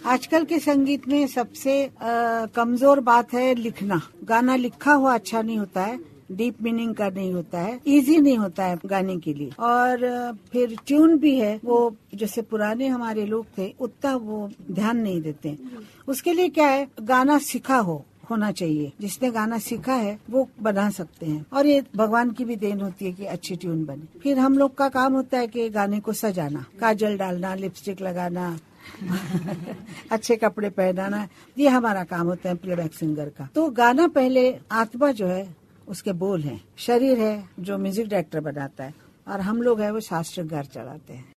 आजकल के संगीत में सबसे कमजोर बात है लिखना। गाना लिखा हुआ अच्छा नहीं होता है, डीप मीनिंग का नहीं होता है, इजी नहीं होता है गाने के लिए। और फिर ट्यून भी है, वो जैसे पुराने हमारे लोग थे उतना वो ध्यान नहीं देते। उसके लिए क्या है, गाना सीखा होना चाहिए। जिसने गाना सीखा है वो बना सकते हैं, और ये भगवान की भी देन होती है कि अच्छी ट्यून बने। फिर हम लोग का काम होता है कि गाने को सजाना, काजल डालना, लिपस्टिक लगाना अच्छे कपड़े पहनाना, ये हमारा काम होता है प्लेबैक सिंगर का। तो गाना पहले आत्मा जो है उसके बोल हैं, शरीर है जो म्यूजिक डायरेक्टर बनाता है, और हम लोग है वो शास्त्र गार चढ़ाते हैं।